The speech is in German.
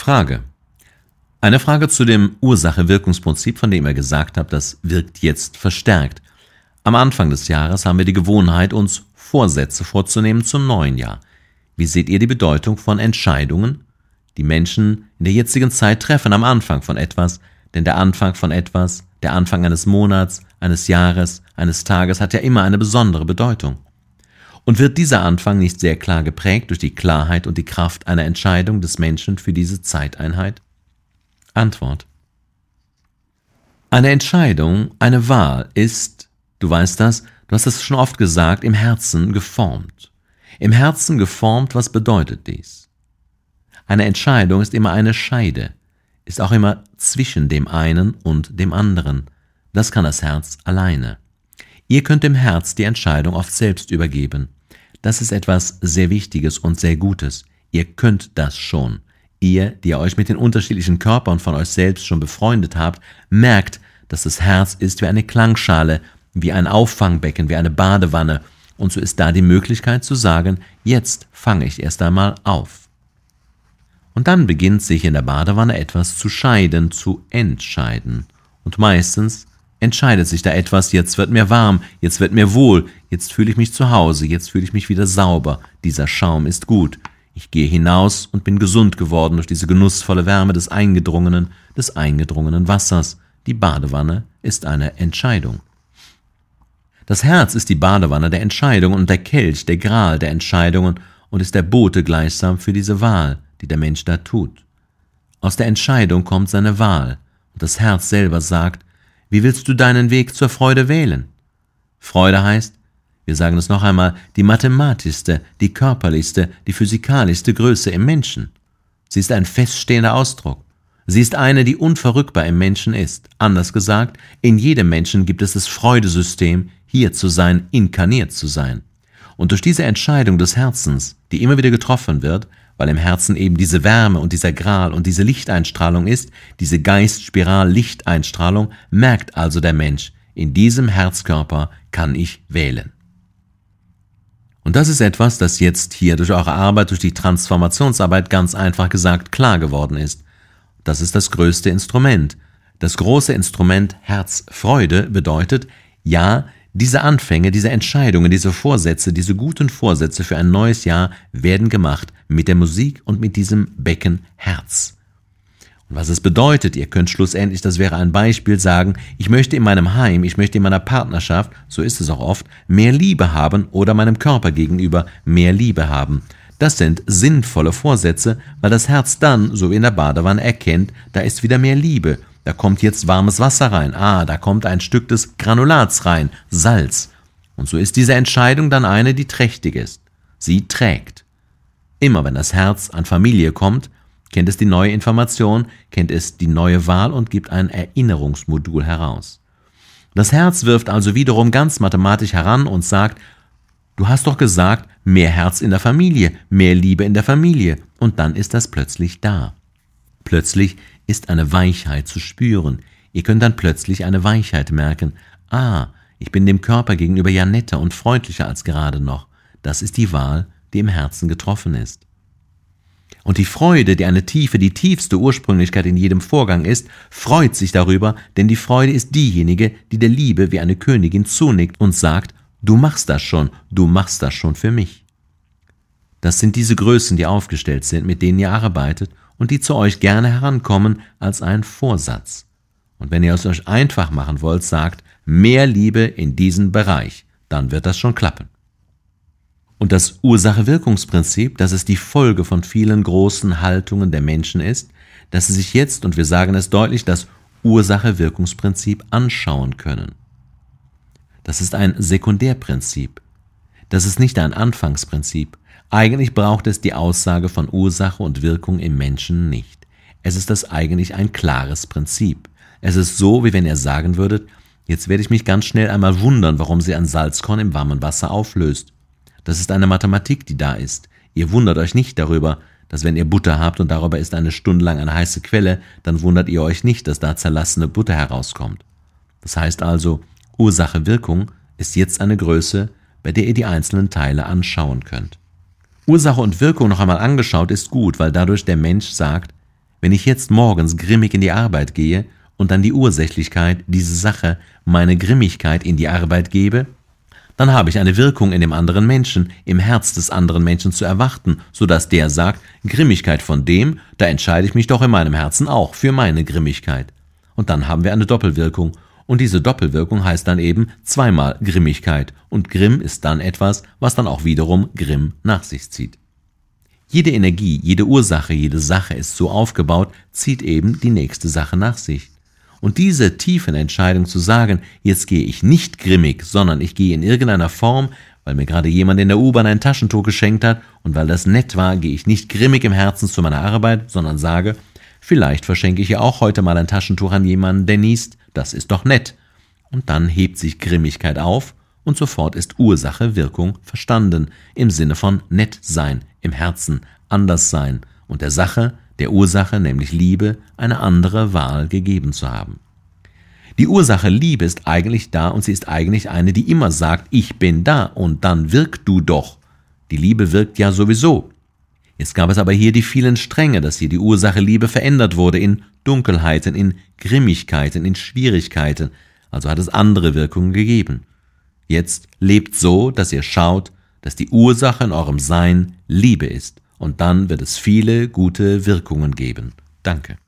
Frage. Eine Frage zu dem Ursache-Wirkungsprinzip, von dem ihr gesagt habt, das wirkt jetzt verstärkt. Am Anfang des Jahres haben wir die Gewohnheit, uns Vorsätze vorzunehmen zum neuen Jahr. Wie seht ihr die Bedeutung von Entscheidungen, die Menschen in der jetzigen Zeit treffen am Anfang von etwas? Denn der Anfang von etwas, der Anfang eines Monats, eines Jahres, eines Tages hat ja immer eine besondere Bedeutung. Und wird dieser Anfang nicht sehr klar geprägt durch die Klarheit und die Kraft einer Entscheidung des Menschen für diese Zeiteinheit? Antwort. Eine Entscheidung, eine Wahl ist, du weißt das, du hast es schon oft gesagt, im Herzen geformt. Im Herzen geformt, was bedeutet dies? Eine Entscheidung ist immer eine Scheide, ist auch immer zwischen dem einen und dem anderen. Das kann das Herz alleine. Ihr könnt dem Herz die Entscheidung oft selbst übergeben. Das ist etwas sehr Wichtiges und sehr Gutes. Ihr könnt das schon. Ihr, die ihr euch mit den unterschiedlichen Körpern von euch selbst schon befreundet habt, merkt, dass das Herz ist wie eine Klangschale, wie ein Auffangbecken, wie eine Badewanne. Und so ist da die Möglichkeit zu sagen, jetzt fange ich erst einmal auf. Und dann beginnt sich in der Badewanne etwas zu scheiden, zu entscheiden. Und meistens entscheidet sich da etwas, jetzt wird mir warm, jetzt wird mir wohl, jetzt fühle ich mich zu Hause, jetzt fühle ich mich wieder sauber, dieser Schaum ist gut. Ich gehe hinaus und bin gesund geworden durch diese genussvolle Wärme des eingedrungenen Wassers. Die Badewanne ist eine Entscheidung. Das Herz ist die Badewanne der Entscheidungen und der Kelch, der Gral der Entscheidungen und ist der Bote gleichsam für diese Wahl, die der Mensch da tut. Aus der Entscheidung kommt seine Wahl und das Herz selber sagt, wie willst du deinen Weg zur Freude wählen? Freude heißt, wir sagen es noch einmal, die mathematischste, die körperlichste, die physikalischste Größe im Menschen. Sie ist ein feststehender Ausdruck. Sie ist eine, die unverrückbar im Menschen ist. Anders gesagt, in jedem Menschen gibt es das Freudesystem, hier zu sein, inkarniert zu sein. Und durch diese Entscheidung des Herzens, die immer wieder getroffen wird, weil im Herzen eben diese Wärme und dieser Gral und diese Lichteinstrahlung ist, diese Geistspiral-Lichteinstrahlung, merkt also der Mensch, in diesem Herzkörper kann ich wählen. Und das ist etwas, das jetzt hier durch eure Arbeit, durch die Transformationsarbeit ganz einfach gesagt klar geworden ist. Das ist das größte Instrument. Das große Instrument Herzfreude bedeutet, ja, diese Anfänge, diese Entscheidungen, diese Vorsätze, diese guten Vorsätze für ein neues Jahr werden gemacht mit der Musik und mit diesem Becken Herz. Und was es bedeutet, ihr könnt schlussendlich, das wäre ein Beispiel, sagen, ich möchte in meinem Heim, ich möchte in meiner Partnerschaft, so ist es auch oft, mehr Liebe haben oder meinem Körper gegenüber mehr Liebe haben. Das sind sinnvolle Vorsätze, weil das Herz dann, so wie in der Badewanne, erkennt, da ist wieder mehr Liebe. Da kommt jetzt warmes Wasser rein. Da kommt ein Stück des Granulats rein, Salz. Und so ist diese Entscheidung dann eine, die trächtig ist. Sie trägt. Immer wenn das Herz an Familie kommt, kennt es die neue Information, kennt es die neue Wahl und gibt ein Erinnerungsmodul heraus. Das Herz wirft also wiederum ganz mathematisch heran und sagt, du hast doch gesagt, mehr Herz in der Familie, mehr Liebe in der Familie. Und dann ist das plötzlich da. Plötzlich ist eine Weichheit zu spüren. Ihr könnt dann plötzlich eine Weichheit merken. Ich bin dem Körper gegenüber ja netter und freundlicher als gerade noch. Das ist die Wahl, die im Herzen getroffen ist. Und die Freude, die eine Tiefe, die tiefste Ursprünglichkeit in jedem Vorgang ist, freut sich darüber, denn die Freude ist diejenige, die der Liebe wie eine Königin zunickt und sagt, du machst das schon für mich. Das sind diese Größen, die aufgestellt sind, mit denen ihr arbeitet und die zu euch gerne herankommen als ein Vorsatz. Und wenn ihr es euch einfach machen wollt, sagt, mehr Liebe in diesen Bereich, dann wird das schon klappen. Und das Ursache-Wirkungsprinzip, dass es die Folge von vielen großen Haltungen der Menschen ist, dass sie sich jetzt, und wir sagen es deutlich, das Ursache-Wirkungsprinzip anschauen können. Das ist ein Sekundärprinzip. Das ist nicht ein Anfangsprinzip. Eigentlich braucht es die Aussage von Ursache und Wirkung im Menschen nicht. Es ist das eigentlich ein klares Prinzip. Es ist so, wie wenn ihr sagen würdet, jetzt werde ich mich ganz schnell einmal wundern, warum sie ein Salzkorn im warmen Wasser auflöst. Das ist eine Mathematik, die da ist. Ihr wundert euch nicht darüber, dass wenn ihr Butter habt und darüber ist eine Stunde lang eine heiße Quelle, dann wundert ihr euch nicht, dass da zerlassene Butter herauskommt. Das heißt also, Ursache-Wirkung ist jetzt eine Größe, bei der ihr die einzelnen Teile anschauen könnt. Ursache und Wirkung noch einmal angeschaut ist gut, weil dadurch der Mensch sagt, Wenn ich jetzt morgens grimmig in die Arbeit gehe und dann die Ursächlichkeit, diese Sache, meine Grimmigkeit in die Arbeit gebe, dann habe ich eine Wirkung in dem anderen Menschen, im Herz des anderen Menschen zu erwarten, sodass der sagt, Grimmigkeit von dem, da entscheide ich mich doch in meinem Herzen auch für meine Grimmigkeit. Und dann haben wir eine Doppelwirkung. Und diese Doppelwirkung heißt dann eben zweimal Grimmigkeit. Und Grimm ist dann etwas, was dann auch wiederum Grimm nach sich zieht. Jede Energie, jede Ursache, jede Sache ist so aufgebaut, zieht eben die nächste Sache nach sich. Und diese tiefen Entscheidung zu sagen, jetzt gehe ich nicht grimmig, sondern ich gehe in irgendeiner Form, weil mir gerade jemand in der U-Bahn ein Taschentuch geschenkt hat und weil das nett war, gehe ich nicht grimmig im Herzen zu meiner Arbeit, sondern sage, vielleicht verschenke ich ja auch heute mal ein Taschentuch an jemanden, der niest, das ist doch nett. Und dann hebt sich Grimmigkeit auf und sofort ist Ursache-Wirkung verstanden, im Sinne von nett sein, im Herzen, anders sein und der Sache, der Ursache, nämlich Liebe, eine andere Wahl gegeben zu haben. Die Ursache Liebe ist eigentlich da und sie ist eigentlich eine, die immer sagt, ich bin da und dann wirk du doch. Die Liebe wirkt ja sowieso. Jetzt gab es aber hier die vielen Stränge, dass hier die Ursache Liebe verändert wurde in Dunkelheiten, in Grimmigkeiten, in Schwierigkeiten, also hat es andere Wirkungen gegeben. Jetzt lebt so, dass ihr schaut, dass die Ursache in eurem Sein Liebe ist. Und dann wird es viele gute Wirkungen geben. Danke.